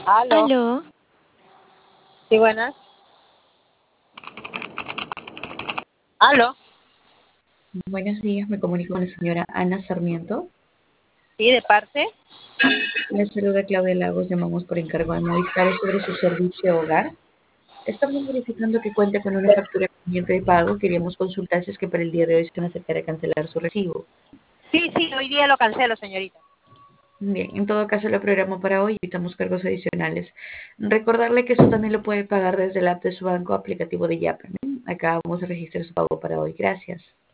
Aló. Aló, Sí, buenas. Aló. Buenos días, me comunico con la señora Ana Sarmiento. Sí, de parte. La saluda Claudia Lagos, llamamos por encargo de Movistar sobre su servicio hogar. Estamos verificando que cuenta con una factura pendiente de pago. Queríamos consultar si es que para el día de hoy se van a acercar a cancelar su recibo. Sí, sí, hoy día lo cancelo, señorita. Bien, en todo caso lo programo para hoy, evitamos cargos adicionales. Recordarle que esto también lo puede pagar desde el app de su banco aplicativo de Yape. Acá vamos a registrar su pago para hoy. Gracias.